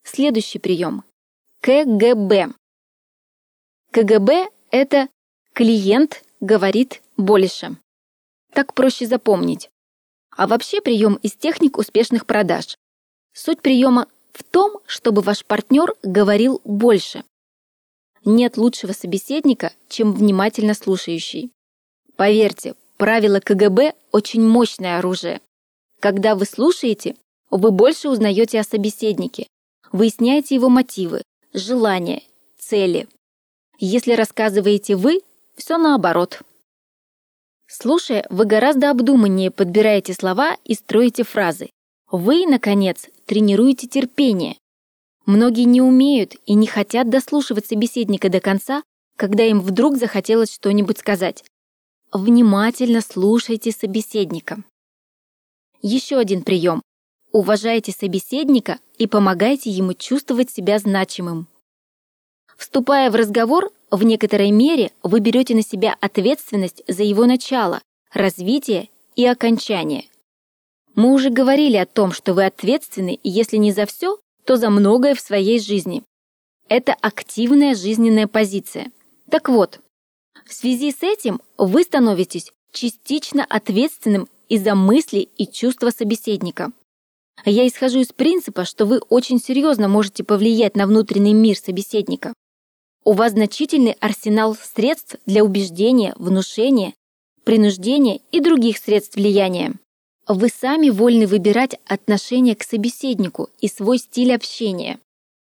Следующий прием. КГБ. КГБ – это клиент говорит больше. Так проще запомнить. А вообще прием из техник успешных продаж. Суть приема в том, чтобы ваш партнер говорил больше. Нет лучшего собеседника, чем внимательно слушающий. Поверьте, правило КГБ – очень мощное оружие. Когда вы слушаете, вы больше узнаете о собеседнике, выясняете его мотивы, желания, цели. Если рассказываете вы, все наоборот. Слушая, вы гораздо обдуманнее подбираете слова и строите фразы. Вы, наконец, тренируете терпение. Многие не умеют и не хотят дослушивать собеседника до конца, когда им вдруг захотелось что-нибудь сказать. Внимательно слушайте собеседника. Еще один прием. Уважайте собеседника и помогайте ему чувствовать себя значимым. Вступая в разговор, в некоторой мере вы берете на себя ответственность за его начало, развитие и окончание. Мы уже говорили о том, что вы ответственны, если не за все, то за многое в своей жизни. Это активная жизненная позиция. Так вот, в связи с этим вы становитесь частично ответственным и за мысли и чувства собеседника. Я исхожу из принципа, что вы очень серьезно можете повлиять на внутренний мир собеседника. У вас значительный арсенал средств для убеждения, внушения, принуждения и других средств влияния. Вы сами вольны выбирать отношение к собеседнику и свой стиль общения.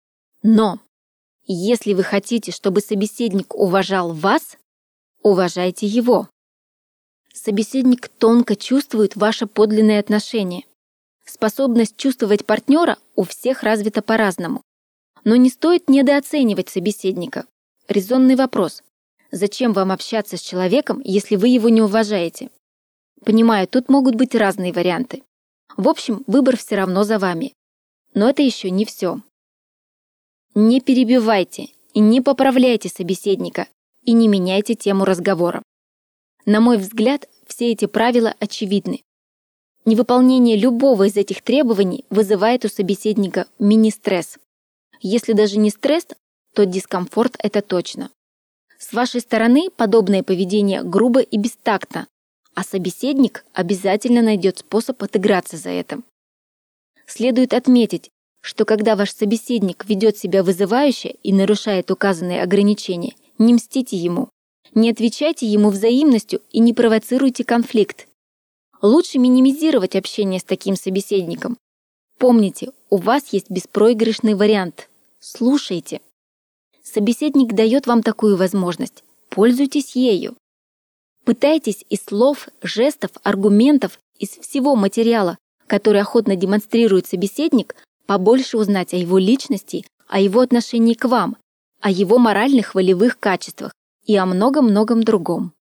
Но если вы хотите, чтобы собеседник уважал вас, уважайте его. Собеседник тонко чувствует ваше подлинное отношение. Способность чувствовать партнера у всех развита по-разному. Но не стоит недооценивать собеседника. Резонный вопрос. Зачем вам общаться с человеком, если вы его не уважаете? Понимаю, тут могут быть разные варианты. В общем, выбор все равно за вами. Но это еще не все. Не перебивайте и не поправляйте собеседника и не меняйте тему разговора. На мой взгляд, все эти правила очевидны. Невыполнение любого из этих требований вызывает у собеседника мини-стресс. Если даже не стресс, то дискомфорт это точно. С вашей стороны подобное поведение грубо и бестактно, а собеседник обязательно найдет способ отыграться за это. Следует отметить, что когда ваш собеседник ведет себя вызывающе и нарушает указанные ограничения, не мстите ему, не отвечайте ему взаимностью и не провоцируйте конфликт. Лучше минимизировать общение с таким собеседником. Помните, у вас есть беспроигрышный вариант. Слушайте. Собеседник дает вам такую возможность. Пользуйтесь ею. Пытайтесь из слов, жестов, аргументов, из всего материала, который охотно демонстрирует собеседник, побольше узнать о его личности, о его отношении к вам, о его моральных волевых качествах и о многом-многом другом.